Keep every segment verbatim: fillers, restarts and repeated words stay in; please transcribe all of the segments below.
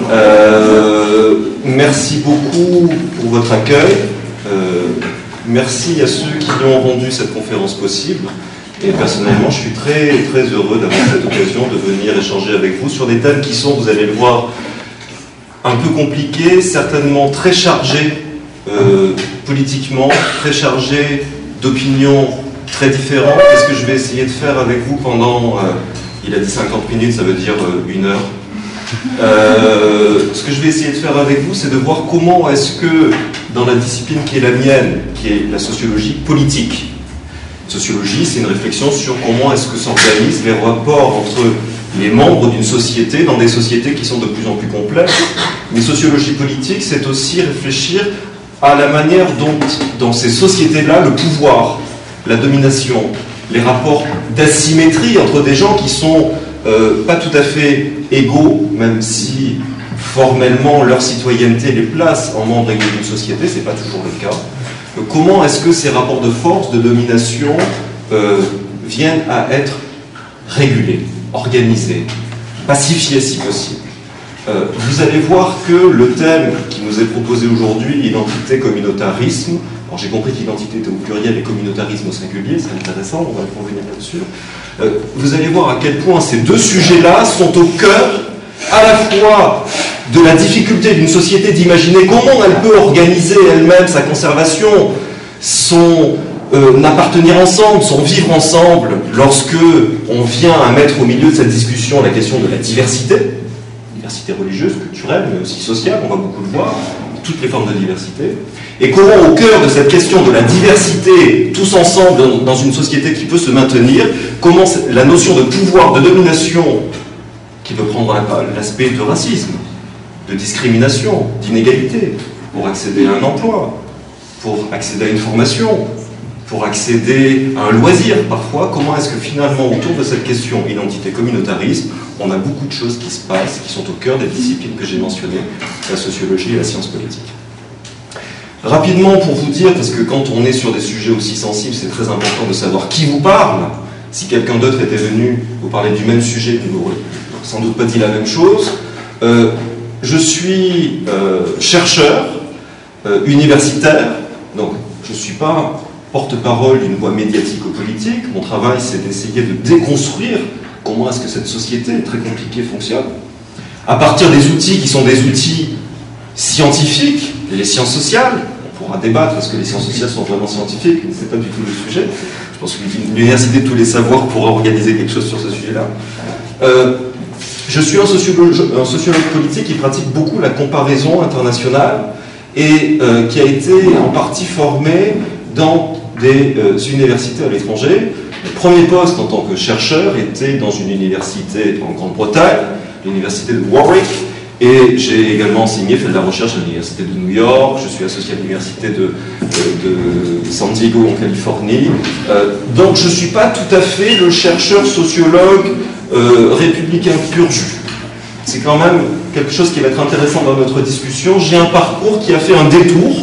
Euh, merci beaucoup pour votre accueil. Euh, merci à ceux qui ont rendu cette conférence possible. Et personnellement, je suis très, très heureux d'avoir cette occasion de venir échanger avec vous sur des thèmes qui sont, vous allez le voir, un peu compliqués, certainement très chargés euh, politiquement, très chargés d'opinions très différentes. Qu'est-ce que je vais essayer de faire avec vous pendant, euh, il a dit cinquante minutes, ça veut dire euh, une heure. Euh, ce que je vais essayer de faire avec vous, c'est de voir comment est-ce que, dans la discipline qui est la mienne, qui est la sociologie politique, sociologie, c'est une réflexion sur comment est-ce que s'organisent les rapports entre les membres d'une société dans des sociétés qui sont de plus en plus complexes. Mais sociologie politique, c'est aussi réfléchir à la manière dont, dans ces sociétés-là, le pouvoir, la domination, les rapports d'asymétrie entre des gens qui sont euh, pas tout à fait égaux, même si formellement leur citoyenneté les place en membres égaux d'une société, c'est pas toujours le cas. Comment est-ce que ces rapports de force, de domination, euh, viennent à être régulés, organisés, pacifiés si possible. Euh, vous allez voir que le thème qui nous est proposé aujourd'hui, identité, communautarisme, alors j'ai compris qu'identité était au pluriel et communautarisme au singulier, c'est intéressant, on va revenir là-dessus. Euh, vous allez voir à quel point ces deux sujets-là sont au cœur à la fois de la difficulté d'une société d'imaginer comment elle peut organiser elle-même sa conservation, son euh, appartenir ensemble, son vivre ensemble, lorsque on vient à mettre au milieu de cette discussion la question de la diversité, diversité religieuse, culturelle, mais aussi sociale, on va beaucoup le voir, toutes les formes de diversité, et comment au cœur de cette question de la diversité, tous ensemble dans une société qui peut se maintenir, comment la notion de pouvoir, de domination, qui peut prendre l'aspect de racisme, de discrimination, d'inégalité, pour accéder à un emploi, pour accéder à une formation, pour accéder à un loisir parfois, comment est-ce que finalement autour de cette question identité communautarisme, on a beaucoup de choses qui se passent, qui sont au cœur des disciplines que j'ai mentionnées, la sociologie et la science politique. Rapidement pour vous dire, parce que quand on est sur des sujets aussi sensibles, c'est très important de savoir qui vous parle. Si quelqu'un d'autre était venu vous parler du même sujet, vous n'aurez sans doute pas dit la même chose. Euh, je suis euh, chercheur, euh, universitaire, donc je ne suis pas porte-parole d'une voix médiatico-politique. Mon travail, c'est d'essayer de déconstruire comment est-ce que cette société très compliquée fonctionne, à partir des outils qui sont des outils scientifiques, les sciences sociales. On pourra débattre, est-ce que les sciences sociales sont vraiment scientifiques, mais ce n'est pas du tout le sujet. Je pense que l'université de tous les savoirs pourra organiser quelque chose sur ce sujet-là. Euh, je suis un sociologue, un sociologue politique qui pratique beaucoup la comparaison internationale et euh, qui a été en partie formé dans des euh, universités à l'étranger. Le premier poste en tant que chercheur était dans une université en Grande-Bretagne, l'université de Warwick, et j'ai également enseigné, fait de la recherche à l'université de New York, je suis associé à l'université de, de, de San Diego en Californie. Euh, donc je ne suis pas tout à fait le chercheur sociologue euh, républicain pur jus. C'est quand même quelque chose qui va être intéressant dans notre discussion. J'ai un parcours qui a fait un détour,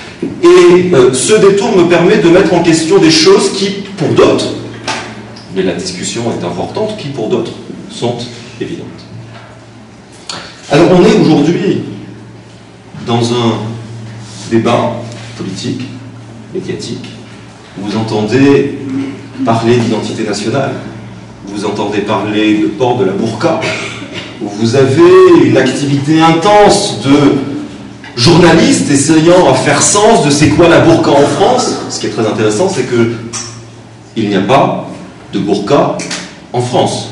et euh, ce détour me permet de mettre en question des choses qui, pour d'autres, mais la discussion est importante, qui pour d'autres sont évidentes. Alors on est aujourd'hui dans un débat politique, médiatique, où vous entendez parler d'identité nationale, vous entendez parler de port de la burqa, où vous avez une activité intense de journalistes essayant à faire sens de c'est quoi la burqa en France. Ce qui est très intéressant, c'est que il n'y a pas de burqa en France.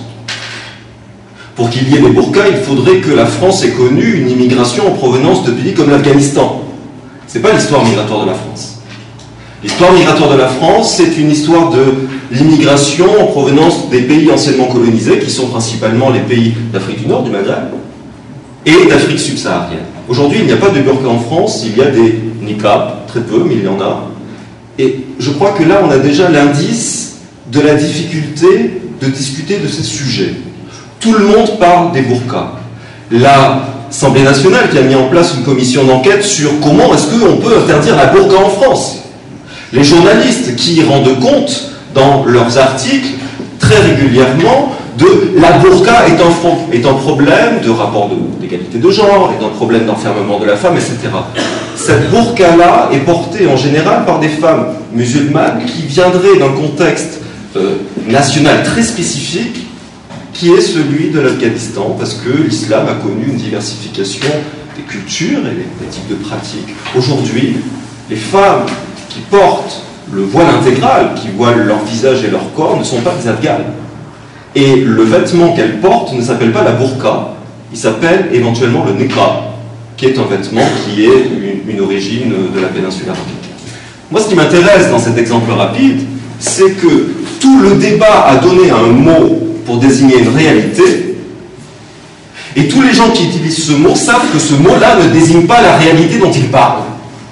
Pour qu'il y ait des burqas, il faudrait que la France ait connu une immigration en provenance de pays comme l'Afghanistan. Ce n'est pas l'histoire migratoire de la France. L'histoire migratoire de la France, c'est une histoire de l'immigration en provenance des pays anciennement colonisés, qui sont principalement les pays d'Afrique du Nord, du Maghreb, et d'Afrique subsaharienne. Aujourd'hui, il n'y a pas de burqa en France, il y a des niqabs, très peu, mais il y en a. Et je crois que là, on a déjà l'indice de la difficulté de discuter de ces sujets. Tout le monde parle des burqas. L'Assemblée nationale qui a mis en place une commission d'enquête sur comment est-ce qu'on peut interdire la burqa en France. Les journalistes qui rendent compte dans leurs articles très régulièrement de la burqa est un, est un problème de rapport d'égalité de, de genre, est un problème d'enfermement de la femme, et cetera. Cette burqa-là est portée en général par des femmes musulmanes qui viendraient d'un contexte euh, national très spécifique, qui est celui de l'Afghanistan, parce que l'islam a connu une diversification des cultures et des types de pratiques. Aujourd'hui, les femmes qui portent le voile intégral, qui voilent leur visage et leur corps, ne sont pas des afghanes. Et le vêtement qu'elles portent ne s'appelle pas la burqa, il s'appelle éventuellement le niqab, qui est un vêtement qui est une, une origine de la péninsule arabique. Moi, ce qui m'intéresse dans cet exemple rapide, c'est que tout le débat a donné un mot pour désigner une réalité, et tous les gens qui utilisent ce mot savent que ce mot-là ne désigne pas la réalité dont ils parlent.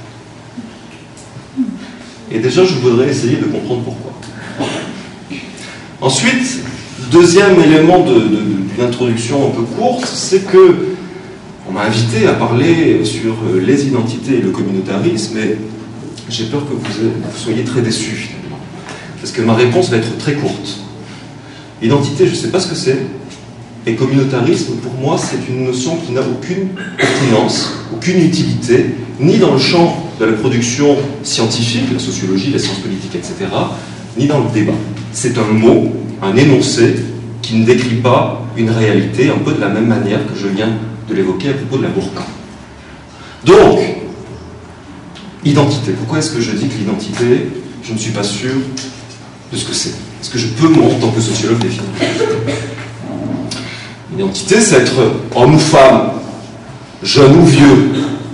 Et déjà, je voudrais essayer de comprendre pourquoi. Ensuite, deuxième élément d'une introduction un peu courte, c'est que on m'a invité à parler sur les identités et le communautarisme, et j'ai peur que vous, vous soyez très déçus finalement, parce que ma réponse va être très courte. Identité, je ne sais pas ce que c'est, et communautarisme, pour moi, c'est une notion qui n'a aucune pertinence, aucune utilité, ni dans le champ de la production scientifique, la sociologie, les sciences politiques, et cetera, ni dans le débat. C'est un mot, un énoncé, qui ne décrit pas une réalité, un peu de la même manière que je viens de l'évoquer à propos de la burqa. Donc, identité. Pourquoi est-ce que je dis que l'identité, je ne suis pas sûr de ce que c'est? Est-ce que je peux, moi, en tant que sociologue, définir? L'identité, c'est être homme ou femme, jeune ou vieux,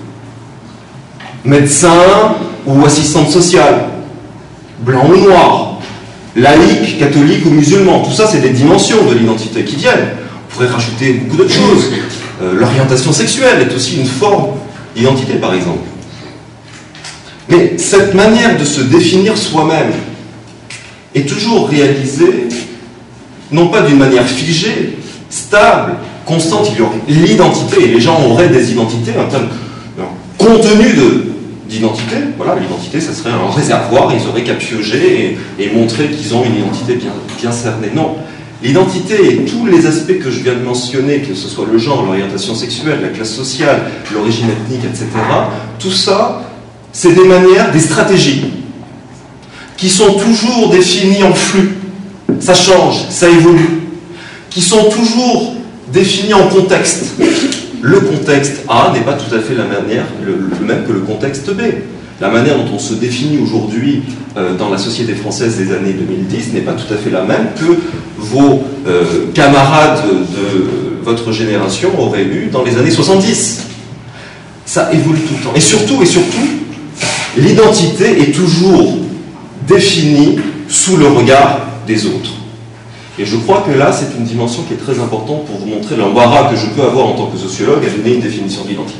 médecin ou assistante sociale, blanc ou noir, laïque, catholique ou musulman. Tout ça, c'est des dimensions de l'identité qui viennent. On pourrait rajouter beaucoup d'autres choses. Euh, L'orientation sexuelle est aussi une forme d'identité, par exemple. Mais cette manière de se définir soi-même est toujours réalisée, non pas d'une manière figée, stable, constante. Il y aurait l'identité, et les gens auraient des identités, un tel contenu d'identité. Voilà, l'identité, ça serait un réservoir, ils auraient qu'à piocher et, et montrer qu'ils ont une identité bien, bien cernée. Non, l'identité et tous les aspects que je viens de mentionner, que ce soit le genre, l'orientation sexuelle, la classe sociale, l'origine ethnique, et cetera, tout ça, c'est des manières, des stratégies, qui sont toujours définies en flux. Ça change, ça évolue. Qui sont toujours définies en contexte. Le contexte A n'est pas tout à fait la manière, le, le même que le contexte B. La manière dont on se définit aujourd'hui euh, dans la société française des années deux mille dix n'est pas tout à fait la même que vos euh, camarades de votre génération auraient eu dans les années soixante-dix. Ça évolue tout le temps. Et surtout, et surtout, l'identité est toujours définie sous le regard des autres. Et je crois que là, c'est une dimension qui est très importante pour vous montrer l'embarras que je peux avoir en tant que sociologue à donner une définition d'identité.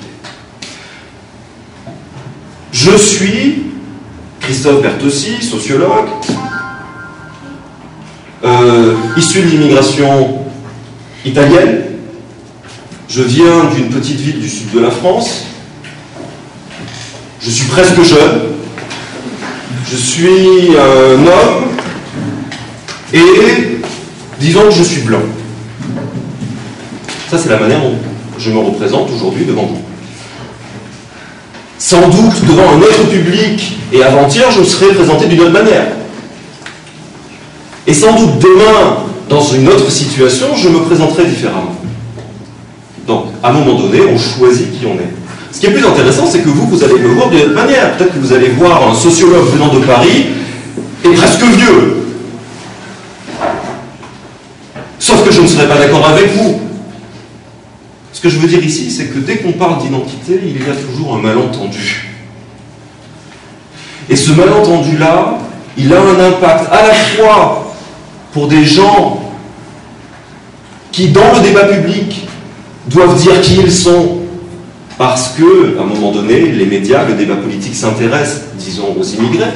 Je suis Christophe Bertossi, sociologue, euh, issu de l'immigration italienne. Je viens d'une petite ville du sud de la France. Je suis presque jeune. Je suis un homme et disons que je suis blanc. Ça, c'est la manière dont je me représente aujourd'hui devant vous. Sans doute, devant un autre public, et avant-hier, je serais présenté d'une autre manière. Et sans doute, demain, dans une autre situation, je me présenterai différemment. Donc, à un moment donné, on choisit qui on est. Ce qui est plus intéressant, c'est que vous, vous allez me voir d'une autre manière. Peut-être que vous allez voir un sociologue venant de Paris, et presque vieux. Sauf que je ne serai pas d'accord avec vous. Ce que je veux dire ici, c'est que dès qu'on parle d'identité, il y a toujours un malentendu. Et ce malentendu-là, il a un impact à la fois pour des gens qui, dans le débat public, doivent dire qui ils sont, parce que, à un moment donné, les médias, le débat politique s'intéresse, disons, aux immigrés.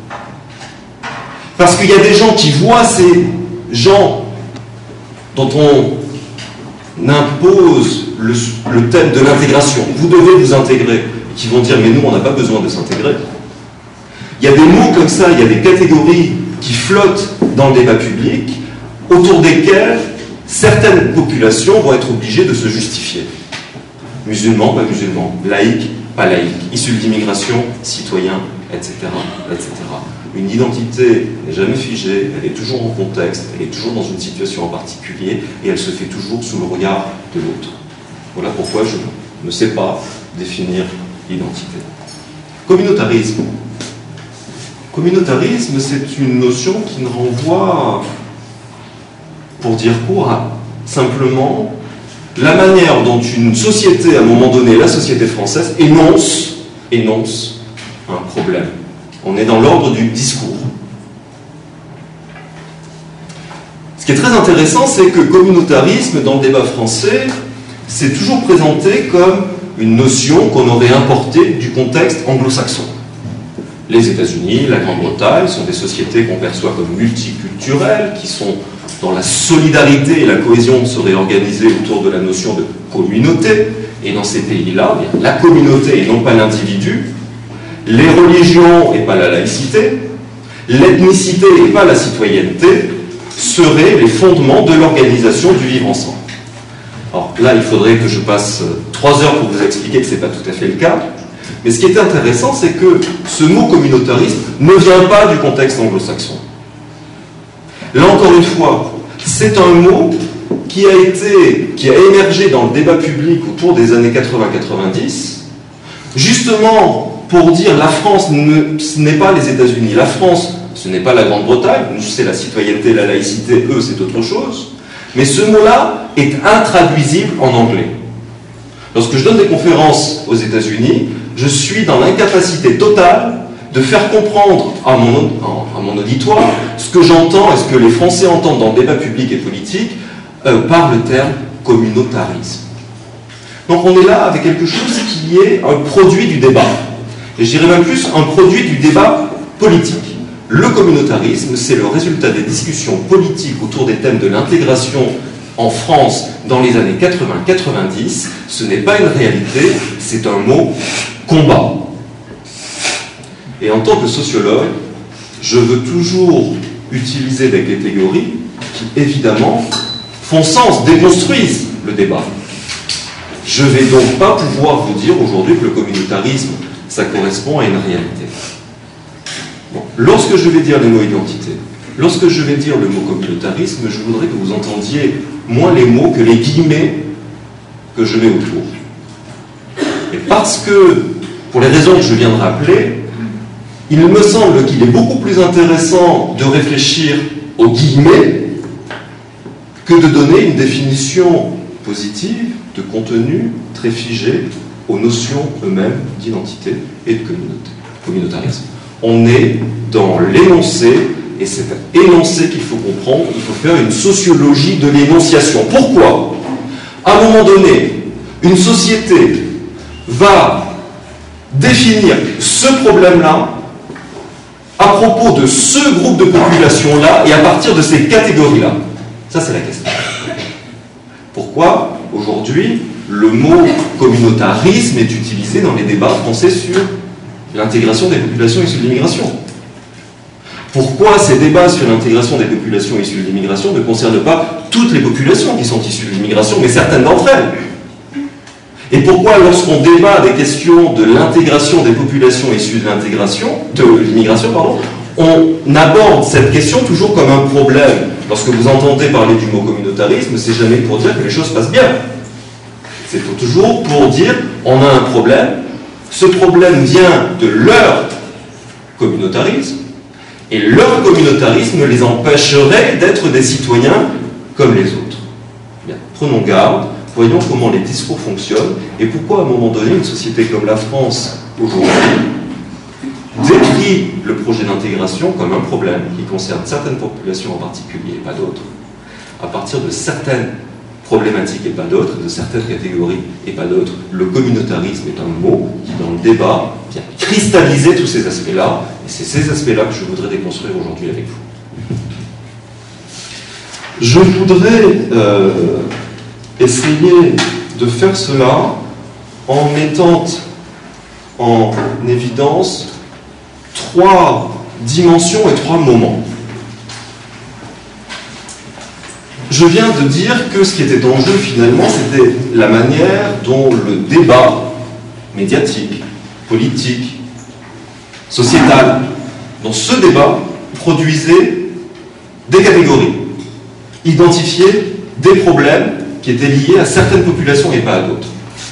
Parce qu'il y a des gens qui voient ces gens dont on impose le, le thème de l'intégration. Vous devez vous intégrer. Qui vont dire, mais nous, on n'a pas besoin de s'intégrer. Il y a des mots comme ça, il y a des catégories qui flottent dans le débat public, autour desquelles certaines populations vont être obligées de se justifier. Musulmans, pas musulmans, laïcs, pas laïcs, issus de l'immigration, citoyens, et cetera, et cetera. Une identité n'est jamais figée, elle est toujours en contexte, elle est toujours dans une situation en particulier, et elle se fait toujours sous le regard de l'autre. Voilà pourquoi je ne sais pas définir l'identité. Communautarisme. Communautarisme, c'est une notion qui ne renvoie, pour dire quoi, simplement la manière dont une société, à un moment donné, la société française, énonce, énonce un problème. On est dans l'ordre du discours. Ce qui est très intéressant, c'est que communautarisme, dans le débat français, c'est toujours présenté comme une notion qu'on aurait importée du contexte anglo-saxon. Les États-Unis, la Grande-Bretagne sont des sociétés qu'on perçoit comme multiculturelles, qui sont dans la solidarité et la cohésion seraient organisées autour de la notion de communauté. Et dans ces pays-là, la communauté et non pas l'individu, les religions et pas la laïcité, l'ethnicité et pas la citoyenneté seraient les fondements de l'organisation du vivre ensemble. Alors là, il faudrait que je passe trois heures pour vous expliquer que ce n'est pas tout à fait le cas. Mais ce qui est intéressant, c'est que ce mot communautarisme ne vient pas du contexte anglo-saxon. Là encore une fois, c'est un mot qui a été, qui a émergé dans le débat public autour des années quatre-vingts quatre-vingt-dix, justement pour dire la France, ne, ce n'est pas les États-Unis, la France, ce n'est pas la Grande-Bretagne, c'est la citoyenneté, la laïcité, eux, c'est autre chose. Mais ce mot-là est intraduisible en anglais. Lorsque je donne des conférences aux États-Unis, je suis dans l'incapacité totale de faire comprendre à mon, à mon auditoire ce que j'entends et ce que les Français entendent dans le débat public et politique euh, par le terme communautarisme. Donc on est là avec quelque chose qui est un produit du débat. Et je dirais même plus un produit du débat politique. Le communautarisme, c'est le résultat des discussions politiques autour des thèmes de l'intégration en France dans les années quatre-vingts quatre-vingt-dix. Ce n'est pas une réalité, c'est un mot combat. Et en tant que sociologue, je veux toujours utiliser des catégories qui, évidemment, font sens, déconstruisent le débat. Je ne vais donc pas pouvoir vous dire aujourd'hui que le communautarisme, ça correspond à une réalité. Bon. Lorsque je vais dire les mots identité, lorsque je vais dire le mot communautarisme, je voudrais que vous entendiez moins les mots que les guillemets que je mets autour. Et parce que, pour les raisons que je viens de rappeler, il me semble qu'il est beaucoup plus intéressant de réfléchir aux guillemets que de donner une définition positive de contenu très figé aux notions eux-mêmes d'identité et de communauté, communautarisme. On est dans l'énoncé, et c'est un énoncé qu'il faut comprendre, il faut faire une sociologie de l'énonciation. Pourquoi ? À un moment donné, une société va définir ce problème-là à propos de ce groupe de population-là et à partir de ces catégories-là. Ça, c'est la question. Pourquoi, aujourd'hui, le mot communautarisme est utilisé dans les débats français sur l'intégration des populations issues de l'immigration? Pourquoi ces débats sur l'intégration des populations issues de l'immigration ne concernent pas toutes les populations qui sont issues de l'immigration, mais certaines d'entre elles? Et pourquoi, lorsqu'on débat des questions de l'intégration des populations issues de l'intégration, de l'immigration, pardon, on aborde cette question toujours comme un problème? Lorsque vous entendez parler du mot communautarisme, c'est jamais pour dire que les choses passent bien. C'est toujours pour dire on a un problème, ce problème vient de leur communautarisme, et leur communautarisme les empêcherait d'être des citoyens comme les autres. Bien, prenons garde, voyons comment les discours fonctionnent, et pourquoi à un moment donné, une société comme la France, aujourd'hui, décrit le projet d'intégration comme un problème qui concerne certaines populations en particulier et pas d'autres, à partir de certaines problématiques et pas d'autres, de certaines catégories et pas d'autres. Le communautarisme est un mot qui, dans le débat, vient cristalliser tous ces aspects-là, et c'est ces aspects-là que je voudrais déconstruire aujourd'hui avec vous. Je voudrais euh, essayer de faire cela en mettant en évidence trois dimensions et trois moments. je viens de dire que ce qui était en jeu finalement, c'était la manière dont le débat médiatique, politique, sociétal, dont ce débat produisait des catégories, identifiait des problèmes qui étaient liés à certaines populations et pas à d'autres.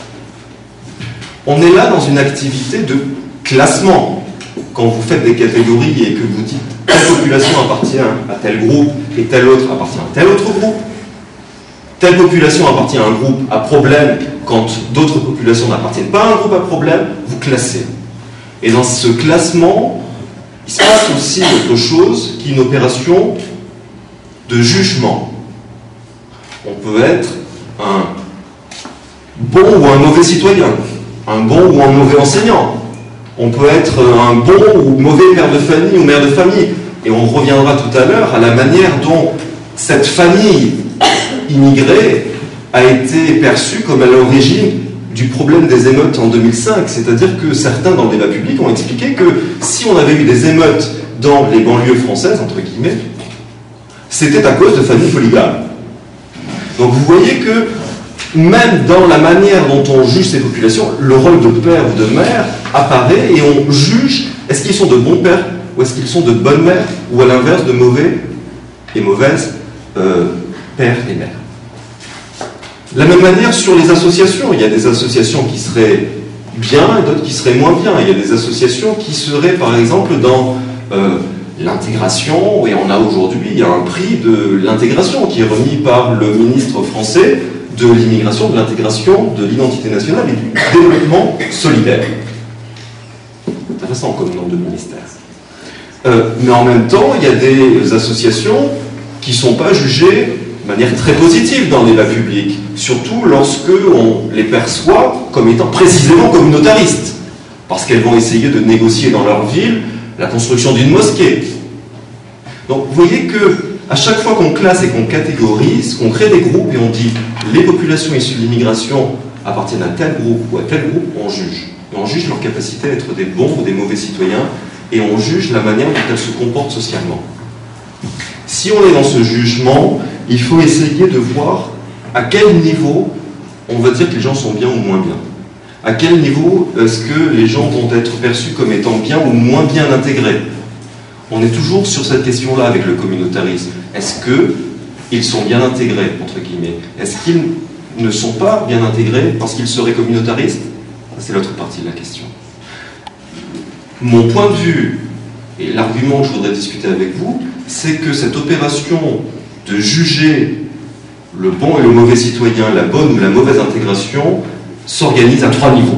On est là dans une activité de classement. Quand vous faites des catégories et que vous dites telle population appartient à tel groupe et telle autre appartient à tel autre groupe, telle population appartient à un groupe à problème quand d'autres populations n'appartiennent pas à un groupe à problème, vous classez. Et dans ce classement, il se passe aussi autre chose qu'une opération de jugement. On peut être un bon ou un mauvais citoyen, un bon ou un mauvais enseignant. On peut être un bon ou mauvais père de famille ou mère de famille. Et on reviendra tout à l'heure à la manière dont cette famille immigrée a été perçue comme à l'origine du problème des émeutes en deux mille cinq. C'est-à-dire que certains dans le débat public ont expliqué que si on avait eu des émeutes dans les banlieues françaises, entre guillemets, c'était à cause de familles polygames. Donc vous voyez que même dans la manière dont on juge ces populations, le rôle de père ou de mère apparaît et on juge, est-ce qu'ils sont de bons pères ou est-ce qu'ils sont de bonnes mères ou à l'inverse de mauvais et mauvaises euh, pères et mères. De la même manière sur les associations, il y a des associations qui seraient bien et d'autres qui seraient moins bien. Il y a des associations qui seraient par exemple dans euh, l'intégration, et on a aujourd'hui un prix de l'intégration qui est remis par le ministre français de l'immigration, de l'intégration, de l'identité nationale et du développement solidaire. Intéressant comme nom de ministère. Euh, mais en même temps, il y a des associations qui ne sont pas jugées de manière très positive dans le débat public, surtout lorsque on les perçoit comme étant précisément communautaristes, parce qu'elles vont essayer de négocier dans leur ville la construction d'une mosquée. Donc vous voyez que à chaque fois qu'on classe et qu'on catégorise, qu'on crée des groupes et on dit les populations issues de l'immigration appartiennent à tel groupe ou à tel groupe, on juge. Et on juge leur capacité à être des bons ou des mauvais citoyens et on juge la manière dont elles se comportent socialement. Si on est dans ce jugement, il faut essayer de voir à quel niveau on va dire que les gens sont bien ou moins bien. À quel niveau est-ce que les gens vont être perçus comme étant bien ou moins bien intégrés? On est toujours sur cette question-là avec le communautarisme. Est-ce qu'ils sont bien intégrés, entre guillemets? Est-ce qu'ils ne sont pas bien intégrés parce qu'ils seraient communautaristes? C'est l'autre partie de la question. Mon point de vue, et l'argument que je voudrais discuter avec vous, c'est que cette opération de juger le bon et le mauvais citoyen, la bonne ou la mauvaise intégration, s'organise à trois niveaux.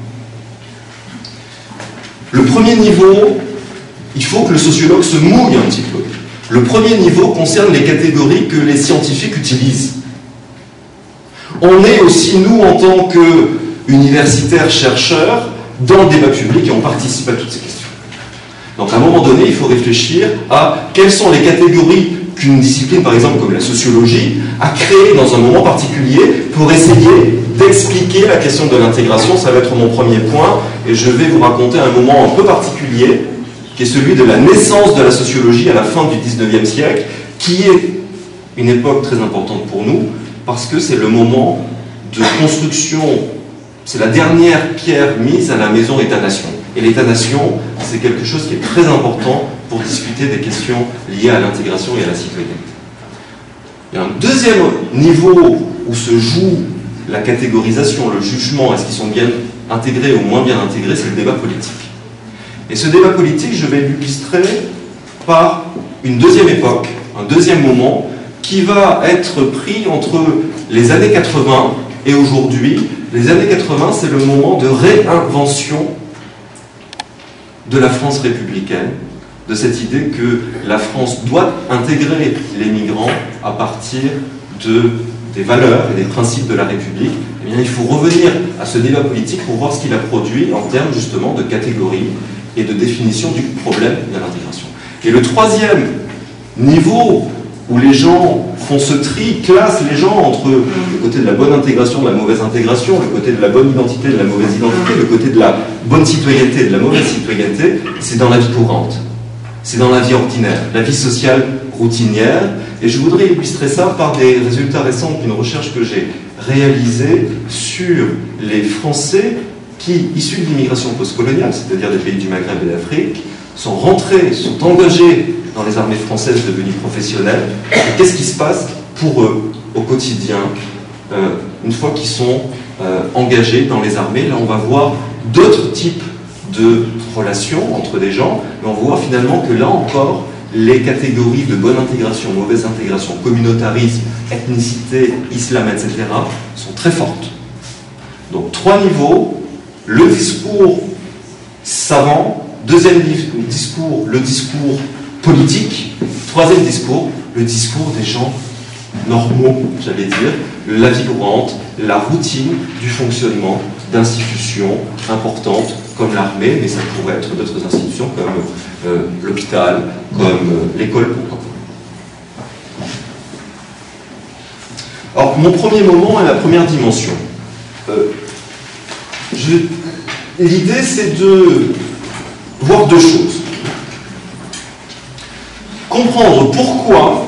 Le premier niveau, il faut que le sociologue se mouille un petit peu. Le premier niveau concerne les catégories que les scientifiques utilisent. On est aussi, nous, en tant qu'universitaires chercheurs, dans le débat public et on participe à toutes ces questions. Donc à un moment donné, il faut réfléchir à quelles sont les catégories qu'une discipline, par exemple comme la sociologie, a créées dans un moment particulier pour essayer d'expliquer la question de l'intégration. Ça va être mon premier point et je vais vous raconter un moment un peu particulier qui est celui de la naissance de la sociologie à la fin du dix-neuvième siècle, qui est une époque très importante pour nous parce que c'est le moment de construction, c'est la dernière pierre mise à la maison État-nation. Et l'État-nation, c'est quelque chose qui est très important pour discuter des questions liées à l'intégration et à la citoyenneté. Il y a un deuxième niveau où se joue la catégorisation, le jugement, est-ce qu'ils sont bien intégrés ou moins bien intégrés, c'est le débat politique. Et ce débat politique, je vais l'illustrer par une deuxième époque, un deuxième moment, qui va être pris entre les années quatre-vingts et aujourd'hui. Les années quatre-vingts, c'est le moment de réinvention de la France républicaine, de cette idée que la France doit intégrer les migrants à partir de, des valeurs et des principes de la République. Eh bien, il faut revenir à ce débat politique pour voir ce qu'il a produit en termes justement de catégories et de définition du problème de l'intégration. Et le troisième niveau où les gens font ce tri, classent les gens entre le côté de la bonne intégration, de la mauvaise intégration, le côté de la bonne identité, de la mauvaise identité, le côté de la bonne citoyenneté, de la mauvaise citoyenneté, c'est dans la vie courante, c'est dans la vie ordinaire, la vie sociale routinière. Et je voudrais illustrer ça par des résultats récents d'une recherche que j'ai réalisée sur les Français qui, issus de l'immigration postcoloniale, c'est-à-dire des pays du Maghreb et d'Afrique, sont rentrés, sont engagés dans les armées françaises devenues professionnelles. Et qu'est-ce qui se passe pour eux au quotidien euh, une fois qu'ils sont euh, engagés dans les armées? Là, on va voir d'autres types de relations entre des gens, mais on voit finalement que là encore, les catégories de bonne intégration, mauvaise intégration, communautarisme, ethnicité, islam, et cetera, sont très fortes. Donc, trois niveaux: le discours savant, deuxième discours, le discours politique, troisième discours, le discours des gens normaux, j'allais dire, la vie courante, la routine du fonctionnement d'institutions importantes comme l'armée, mais ça pourrait être d'autres institutions comme euh, l'hôpital, comme euh, l'école, pourquoi pas. Alors, mon premier moment est la première dimension. Euh, L'idée, c'est de voir deux choses. Comprendre pourquoi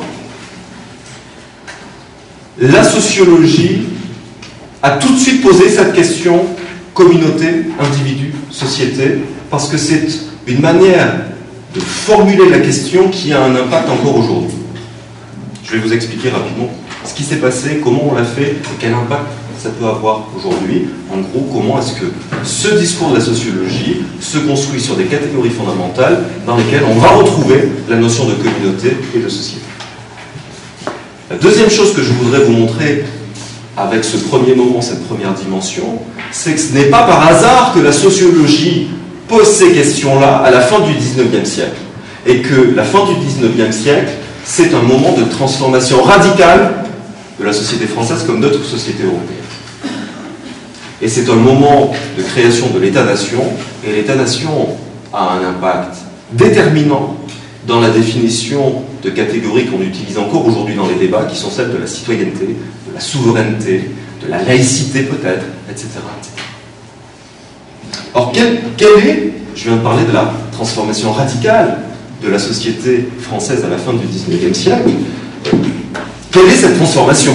la sociologie a tout de suite posé cette question communauté, individu, société, parce que c'est une manière de formuler la question qui a un impact encore aujourd'hui. Je vais vous expliquer rapidement ce qui s'est passé, comment on l'a fait et quel impact ça peut avoir aujourd'hui. En gros, comment est-ce que ce discours de la sociologie se construit sur des catégories fondamentales dans lesquelles on va retrouver la notion de communauté et de société. La deuxième chose que je voudrais vous montrer avec ce premier moment, cette première dimension, c'est que ce n'est pas par hasard que la sociologie pose ces questions-là à la fin du dix-neuvième siècle. Et que la fin du dix-neuvième siècle, c'est un moment de transformation radicale de la société française comme d'autres sociétés européennes. Et c'est un moment de création de l'État-nation, et l'État-nation a un impact déterminant dans la définition de catégories qu'on utilise encore aujourd'hui dans les débats, qui sont celles de la citoyenneté, de la souveraineté, de la laïcité peut-être, et cetera et cetera. Or, quelle, quelle est, je viens de parler de la transformation radicale de la société française à la fin du dix-neuvième siècle, quelle est cette transformation?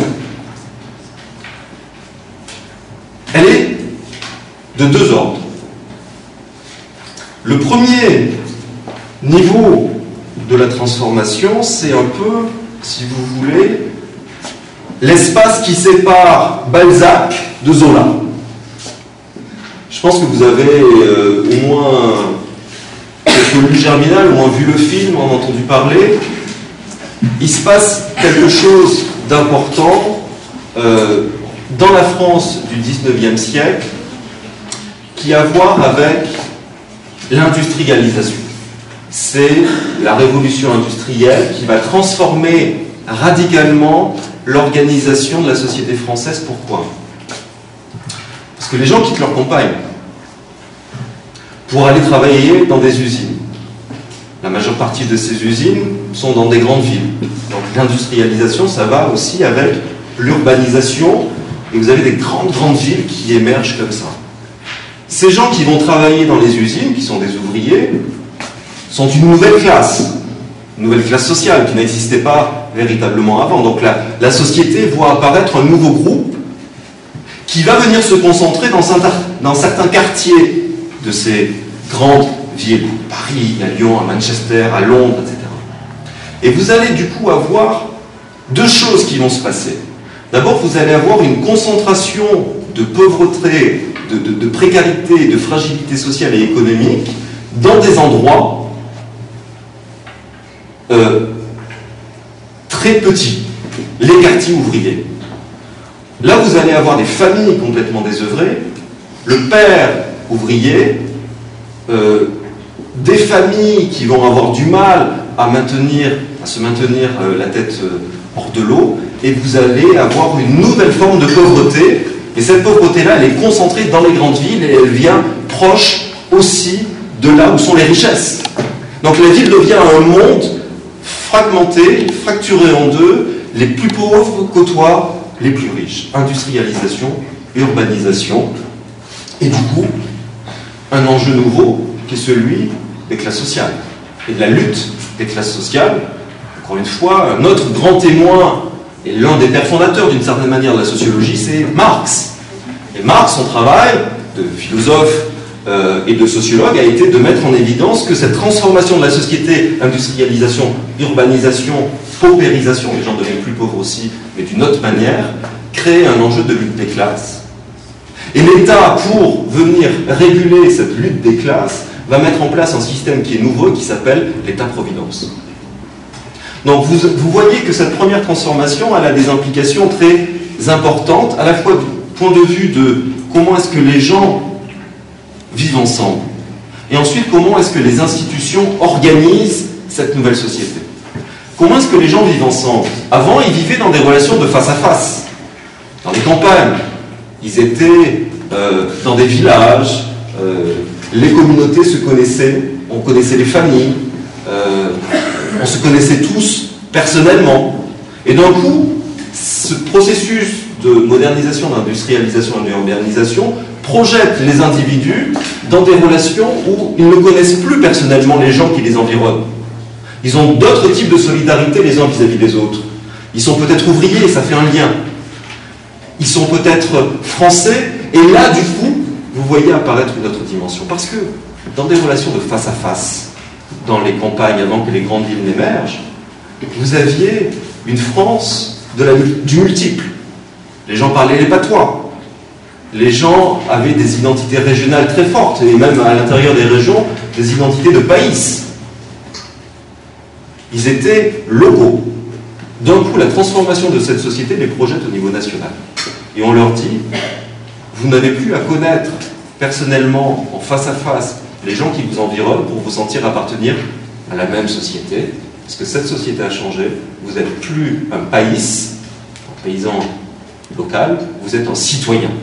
Elle est de deux ordres. Le premier niveau de la transformation, c'est un peu, si vous voulez, l'espace qui sépare Balzac de Zola. Je pense que vous avez euh, au moins lu Germinal, au moins vu le film, en entendu parler. Il se passe quelque chose d'important euh, dans la France du dix-neuvième siècle qui a à voir avec l'industrialisation. C'est la révolution industrielle qui va transformer radicalement l'organisation de la société française. Pourquoi? Parce que les gens quittent leur campagne pour aller travailler dans des usines. La majeure partie de ces usines sont dans des grandes villes. Donc l'industrialisation, ça va aussi avec l'urbanisation, et vous avez des grandes, grandes villes qui émergent comme ça. Ces gens qui vont travailler dans les usines, qui sont des ouvriers, sont une nouvelle classe, une nouvelle classe sociale qui n'existait pas véritablement avant. Donc la, la société voit apparaître un nouveau groupe qui va venir se concentrer dans, un, dans certains quartiers de ces grandes villes, Paris, à Lyon, à Manchester, à Londres, et cetera. Et vous allez du coup avoir deux choses qui vont se passer. D'abord, vous allez avoir une concentration de pauvreté, de, de, de précarité, de fragilité sociale et économique dans des endroits euh, très petits, les quartiers ouvriers. Là, vous allez avoir des familles complètement désœuvrées, le père ouvrier, euh, des familles qui vont avoir du mal à, maintenir, à se maintenir euh, la tête euh, hors de l'eau, et vous allez avoir une nouvelle forme de pauvreté, et cette pauvreté-là, elle est concentrée dans les grandes villes, et elle vient proche aussi de là où sont les richesses. Donc la ville devient un monde fragmenté, fracturé en deux, les plus pauvres côtoient les plus riches. Industrialisation, urbanisation, et du coup, un enjeu nouveau qui est celui des classes sociales et de la lutte des classes sociales. Encore une fois, notre grand témoin et l'un des pères fondateurs d'une certaine manière de la sociologie, c'est Marx. Et Marx, son travail de philosophe euh, et de sociologue a été de mettre en évidence que cette transformation de la société, industrialisation, urbanisation, paupérisation, les gens deviennent plus pauvres aussi, mais d'une autre manière, crée un enjeu de lutte des classes. Et l'État, pour venir réguler cette lutte des classes, va mettre en place un système qui est nouveau, qui s'appelle l'État-providence. Donc vous, vous voyez que cette première transformation, elle a des implications très importantes, à la fois du point de vue de comment est-ce que les gens vivent ensemble, et ensuite comment est-ce que les institutions organisent cette nouvelle société. Comment est-ce que les gens vivent ensemble? Avant, ils vivaient dans des relations de face à face, dans les campagnes. Ils étaient euh, dans des villages, euh, les communautés se connaissaient, on connaissait les familles, euh, on se connaissait tous personnellement. Et d'un coup, ce processus de modernisation, d'industrialisation et d'urbanisation projette les individus dans des relations où ils ne connaissent plus personnellement les gens qui les environnent. Ils ont d'autres types de solidarité les uns vis-à-vis des autres. Ils sont peut-être ouvriers, ça fait un lien. Ils sont peut-être français, et là, du coup, vous voyez apparaître une autre dimension. Parce que dans des relations de face à face, dans les campagnes, avant que les grandes villes n'émergent, vous aviez une France de la, du multiple. Les gens parlaient les patois. Les gens avaient des identités régionales très fortes, et même à l'intérieur des régions, des identités de pays. Ils étaient locaux. D'un coup, la transformation de cette société les projette au niveau national. Et on leur dit, vous n'avez plus à connaître personnellement, en face à face, les gens qui vous environnent pour vous sentir appartenir à la même société, parce que cette société a changé. Vous n'êtes plus un pays, un paysan local, vous êtes un citoyen.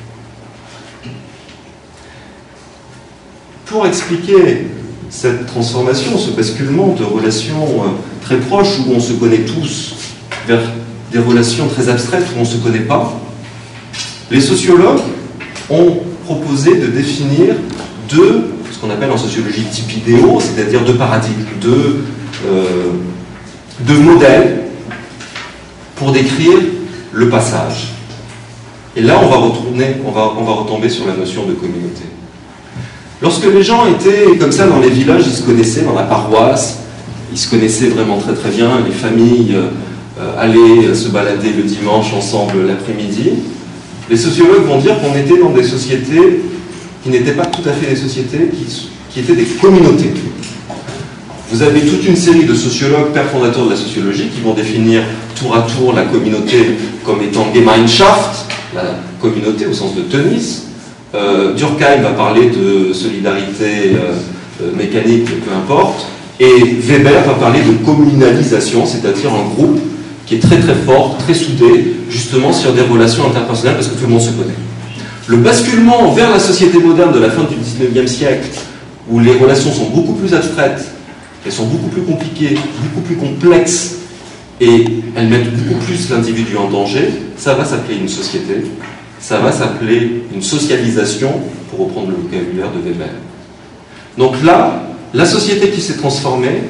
Pour expliquer cette transformation, ce basculement de relations très proches où on se connaît tous, vers des relations très abstraites où on ne se connaît pas, les sociologues ont proposé de définir deux, ce qu'on appelle en sociologie types idéaux, c'est-à-dire deux paradigmes, deux, euh, deux modèles pour décrire le passage. Et là, on va, retourner, on va, on va retomber sur la notion de communauté. Lorsque les gens étaient comme ça dans les villages, ils se connaissaient dans la paroisse, ils se connaissaient vraiment très très bien, les familles euh, allaient se balader le dimanche ensemble l'après-midi. Les sociologues vont dire qu'on était dans des sociétés qui n'étaient pas tout à fait des sociétés, qui, qui étaient des communautés. Vous avez toute une série de sociologues, pères fondateurs de la sociologie, qui vont définir tour à tour la communauté comme étant Gemeinschaft, la communauté au sens de tennis. Euh, Durkheim va parler de solidarité euh, mécanique, peu importe, et Weber va parler de communalisation, c'est-à-dire un groupe qui est très très fort, très soudé, justement sur des relations interpersonnelles parce que tout le monde se connaît. Le basculement vers la société moderne de la fin du dix-neuvième siècle, où les relations sont beaucoup plus abstraites, elles sont beaucoup plus compliquées, beaucoup plus complexes, et elles mettent beaucoup plus l'individu en danger, ça va s'appeler une société. Ça va s'appeler une socialisation, pour reprendre le vocabulaire de Weber. Donc là, la société qui s'est transformée,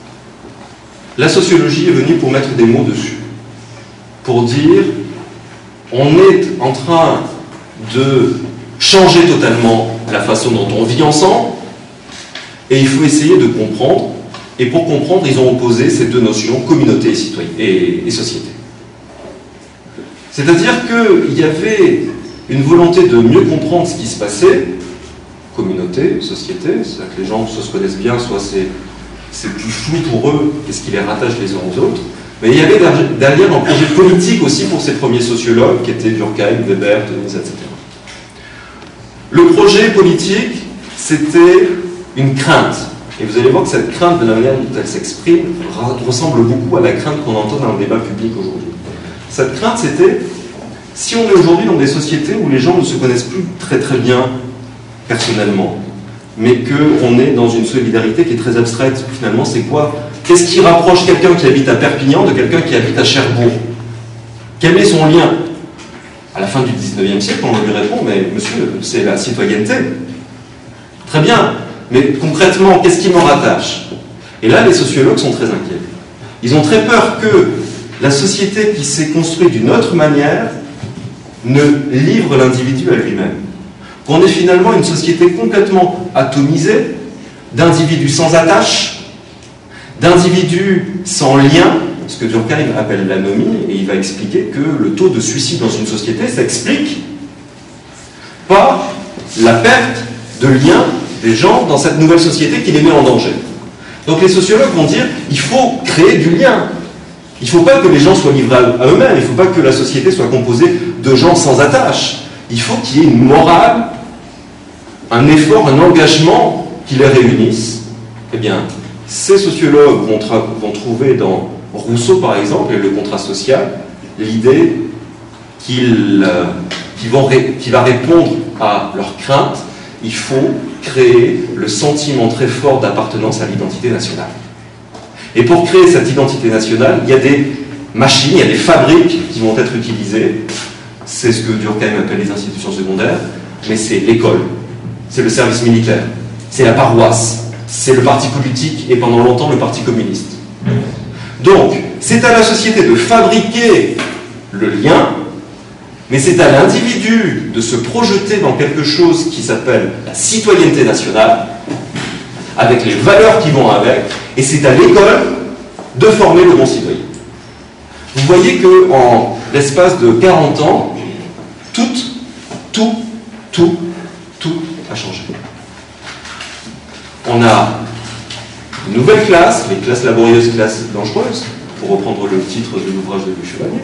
la sociologie est venue pour mettre des mots dessus. Pour dire, on est en train de changer totalement la façon dont on vit ensemble, et il faut essayer de comprendre. Et pour comprendre, ils ont opposé ces deux notions, communauté et, citoyen, et, et société. C'est-à-dire qu'il y avait une volonté de mieux comprendre ce qui se passait, communauté, société, c'est-à-dire que les gens soit se connaissent bien, soit c'est plus flou pour eux, qu'est-ce qui les rattache les uns aux autres. Mais il y avait derrière un projet politique aussi pour ces premiers sociologues, qui étaient Durkheim, Weber, Denis, et cetera. Le projet politique, c'était une crainte. Et vous allez voir que cette crainte, de la manière dont elle s'exprime, ressemble beaucoup à la crainte qu'on entend dans le débat public aujourd'hui. Cette crainte, c'était, si on est aujourd'hui dans des sociétés où les gens ne se connaissent plus très très bien personnellement, mais qu'on est dans une solidarité qui est très abstraite, finalement, c'est quoi? Qu'est-ce qui rapproche quelqu'un qui habite à Perpignan de quelqu'un qui habite à Cherbourg? Quel est son lien? À la fin du dix-neuvième siècle, on lui répond, mais monsieur, c'est la citoyenneté. Très bien, mais concrètement, qu'est-ce qui m'en rattache? Et là, les sociologues sont très inquiets. Ils ont très peur que la société qui s'est construite d'une autre manière ne livre l'individu à lui-même. Qu'on ait finalement une société complètement atomisée, d'individus sans attache, d'individus sans lien, ce que Durkheim appelle l'anomie, et il va expliquer que le taux de suicide dans une société s'explique par la perte de lien des gens dans cette nouvelle société qui les met en danger. Donc les sociologues vont dire il faut créer du lien. Il ne faut pas que les gens soient livrés à eux-mêmes, il ne faut pas que la société soit composée de gens sans attache. Il faut qu'il y ait une morale, un effort, un engagement qui les réunisse. Eh bien, ces sociologues vont, vont trouver dans Rousseau, par exemple, et le contrat social, l'idée qu'il euh, qu qu va répondre à leurs craintes. Il faut créer le sentiment très fort d'appartenance à l'identité nationale. Et pour créer cette identité nationale, il y a des machines, il y a des fabriques qui vont être utilisées. C'est ce que Durkheim appelle les institutions secondaires, mais c'est l'école, c'est le service militaire, c'est la paroisse, c'est le parti politique et pendant longtemps le parti communiste. Donc, c'est à la société de fabriquer le lien, mais c'est à l'individu de se projeter dans quelque chose qui s'appelle la citoyenneté nationale, avec les valeurs qui vont avec, et c'est à l'école de former le bon citoyen. Vous voyez qu'en l'espace de quarante ans, tout, tout, tout, tout a changé. On a une nouvelle classe, les classes laborieuses, classes dangereuses, pour reprendre le titre de l'ouvrage de Louis Chevalier.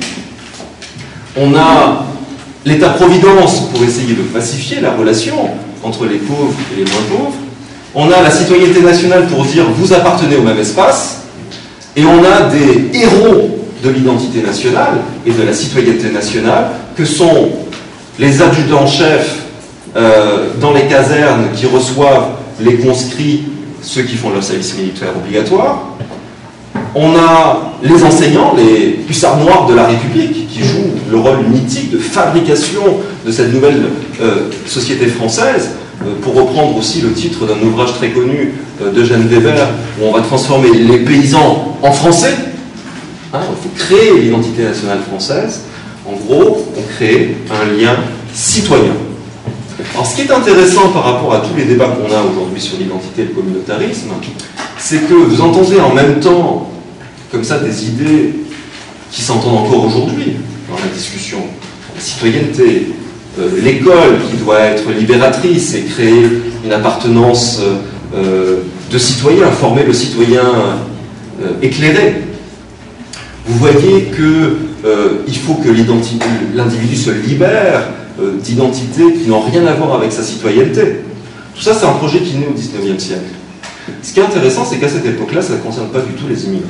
On a l'État-providence pour essayer de pacifier la relation entre les pauvres et les moins pauvres. On a la citoyenneté nationale pour dire vous appartenez au même espace. Et on a des héros de l'identité nationale et de la citoyenneté nationale que sont les adjudants-chefs euh, dans les casernes qui reçoivent les conscrits, ceux qui font leur service militaire obligatoire. On a les enseignants, les hussards noirs de la République, qui jouent le rôle mythique de fabrication de cette nouvelle euh, société française, euh, pour reprendre aussi le titre d'un ouvrage très connu euh, d'Eugène Weber, où on va transformer les paysans en français. Hein, il faut créer l'identité nationale française. En gros, on crée un lien citoyen. Alors, ce qui est intéressant par rapport à tous les débats qu'on a aujourd'hui sur l'identité et le communautarisme, c'est que vous entendez en même temps comme ça des idées qui s'entendent encore aujourd'hui dans la discussion. La citoyenneté, euh, l'école qui doit être libératrice et créer une appartenance euh, de citoyen, former le citoyen euh, éclairé. Vous voyez qu'il euh, faut que l'individu se libère euh, d'identités qui n'ont rien à voir avec sa citoyenneté. Tout ça, c'est un projet qui naît au dix-neuvième siècle. Ce qui est intéressant, c'est qu'à cette époque-là, ça ne concerne pas du tout les immigrés.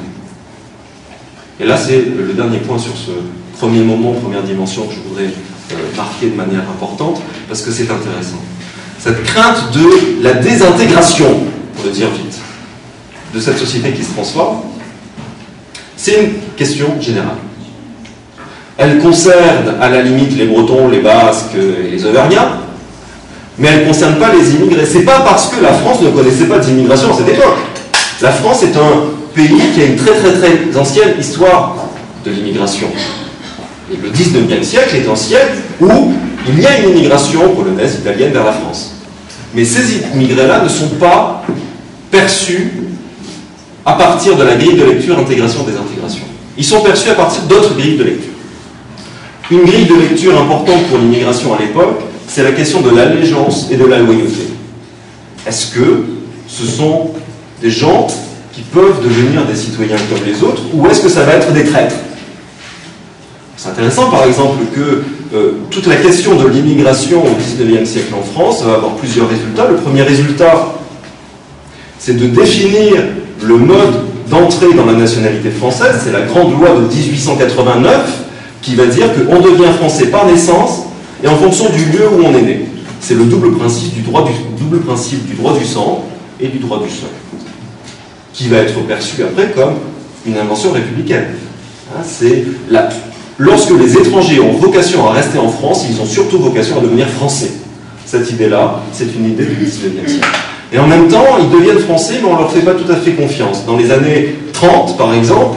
Et là, c'est le dernier point sur ce premier moment, première dimension que je voudrais euh, marquer de manière importante, parce que c'est intéressant. Cette crainte de la désintégration, pour le dire vite, de cette société qui se transforme, c'est une question générale. Elle concerne à la limite les Bretons, les Basques et les Auvergnats, mais elle ne concerne pas les immigrés. C'est pas parce que la France ne connaissait pas d'immigration à cette époque. La France est un pays qui a une très très très ancienne histoire de l'immigration. Et le dix-neuvième siècle est un siècle où il y a une immigration polonaise, italienne vers la France. Mais ces immigrés-là ne sont pas perçus à partir de la grille de lecture intégration-désintégration. Ils sont perçus à partir d'autres grilles de lecture. Une grille de lecture importante pour l'immigration à l'époque, c'est la question de l'allégeance et de la loyauté. Est-ce que ce sont des gens qui peuvent devenir des citoyens comme les autres, ou est-ce que ça va être des traîtres? C'est intéressant, par exemple, que euh, toute la question de l'immigration au dix-neuvième siècle en France va avoir plusieurs résultats. Le premier résultat, c'est de définir le mode d'entrée dans la nationalité française. C'est la grande loi de dix-huit cent quatre-vingt-neuf qui va dire qu'on devient français par naissance et en fonction du lieu où on est né. C'est le double principe du droit du, double principe du droit du sang et du droit du sol, qui va être perçu après comme une invention républicaine. Hein, c'est la... Lorsque les étrangers ont vocation à rester en France, ils ont surtout vocation à devenir français. Cette idée-là, c'est une idée du dix-neuvième siècle. Et en même temps, ils deviennent français, mais on ne leur fait pas tout à fait confiance. Dans les années trente, par exemple,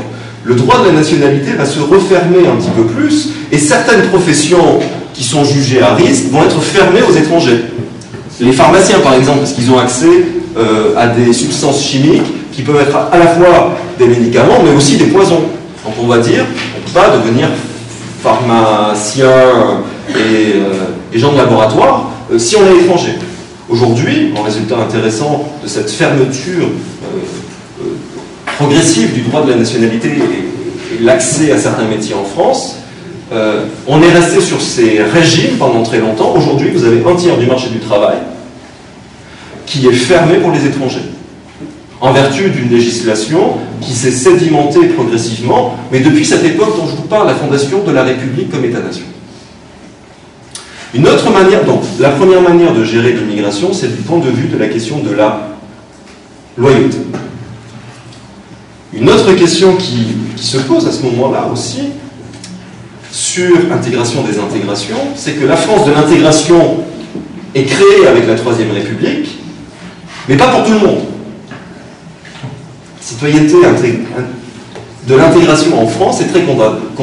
le droit de la nationalité va se refermer un petit peu plus, et certaines professions qui sont jugées à risque vont être fermées aux étrangers. Les pharmaciens, par exemple, parce qu'ils ont accès euh, à des substances chimiques qui peuvent être à la fois des médicaments, mais aussi des poisons. Donc on va dire, on ne peut pas devenir pharmacien et, euh, et gens de laboratoire euh, si on est étranger. Aujourd'hui, en résultat intéressant de cette fermeture euh, euh, progressive du droit de la nationalité et, et l'accès à certains métiers en France, euh, on est resté sur ces régimes pendant très longtemps. Aujourd'hui, vous avez un tiers du marché du travail qui est fermé pour les étrangers, en vertu d'une législation qui s'est sédimentée progressivement, mais depuis cette époque dont je vous parle, la fondation de la République comme État-nation. Une autre manière, donc, la première manière de gérer l'immigration, c'est du point de vue de la question de la loyauté. Une autre question qui, qui se pose à ce moment-là aussi, sur l'intégration des intégrations, c'est que la France de l'intégration est créée avec la Troisième République, mais pas pour tout le monde. La citoyenneté de l'intégration en France est très condamnable.